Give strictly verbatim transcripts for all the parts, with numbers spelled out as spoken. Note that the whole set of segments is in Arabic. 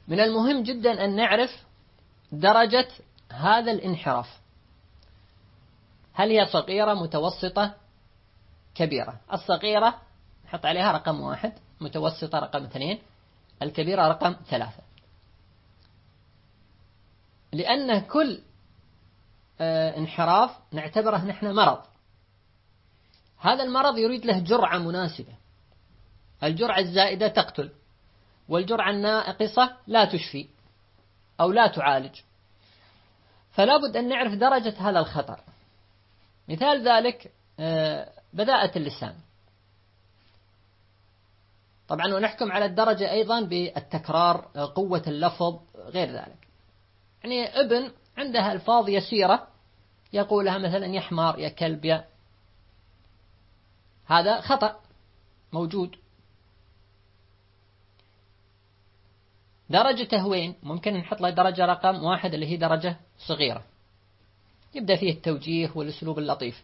من المهم جدا أن نعرف درجة هذا الانحراف، هل هي صغيرة متوسطة كبيرة؟ الصغيرة نحط عليها رقم واحد، متوسطة رقم اثنين، الكبيرة رقم ثلاثة، لأن كل انحراف نعتبره نحن مرض. هذا المرض يريد له جرعة مناسبة، الجرعة الزائدة تقتل، والجرعة الناقصة لا تشفي أو لا تعالج، فلا بد أن نعرف درجة هذا الخطر. مثال ذلك بذاءة اللسان، طبعا ونحكم على الدرجة أيضا بالتكرار، قوة اللفظ، غير ذلك. يعني ابن عندها ألفاظ يسيرة يقولها مثلا يا حمار يا كلب يا، هذا خطأ موجود. درجته وين؟ ممكن نحط له درجة رقم واحد اللي هي درجة صغيرة، يبدأ فيه التوجيه والأسلوب اللطيف.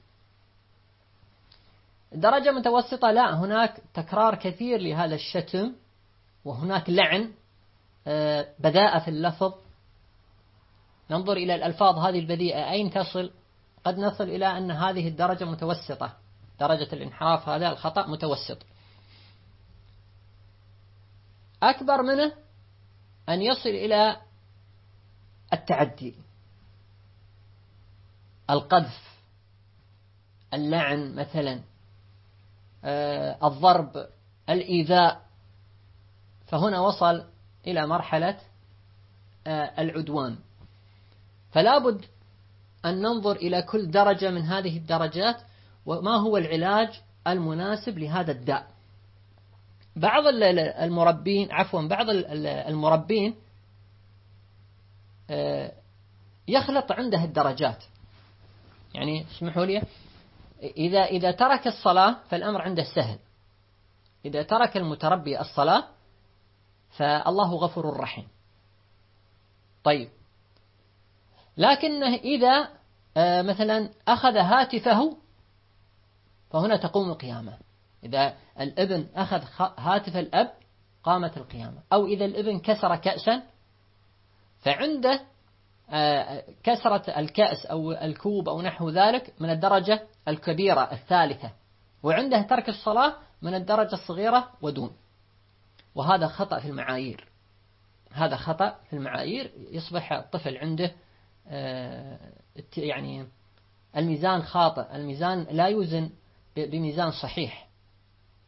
درجة متوسطة لا، هناك تكرار كثير لهذا الشتم، وهناك لعن، بذاءة في اللفظ. ننظر إلى الألفاظ هذه البذيئة أين تصل؟ قد نصل إلى أن هذه الدرجة متوسطة، درجة الانحراف هذا الخطأ متوسط. أكبر منه أن يصل إلى التعدي، القذف، اللعن مثلا، الضرب، الإيذاء، فهنا وصل إلى مرحلة العدوان. فلا بد أن ننظر إلى كل درجة من هذه الدرجات وما هو العلاج المناسب لهذا الداء. بعض المربين عفوا بعض المربين يخلط عنده الدرجات، يعني اسمحوا لي، إذا إذا ترك الصلاة فالأمر عنده سهل، إذا ترك المتربي الصلاة فالله غفور رحيم. طيب، لكنه إذا مثلا أخذ هاتفه فهنا تقوم القيامة. إذا الابن أخذ هاتف الأب قامت القيامة. أو إذا الابن كسر كأسا فعنده كسرة الكأس أو الكوب أو نحو ذلك من الدرجة الكبيرة الثالثة، وعنده ترك الصلاة من الدرجة الصغيرة ودون. وهذا خطأ في المعايير، هذا خطأ في المعايير، يصبح الطفل عنده يعني الميزان خاطئ، الميزان لا يوزن بميزان صحيح.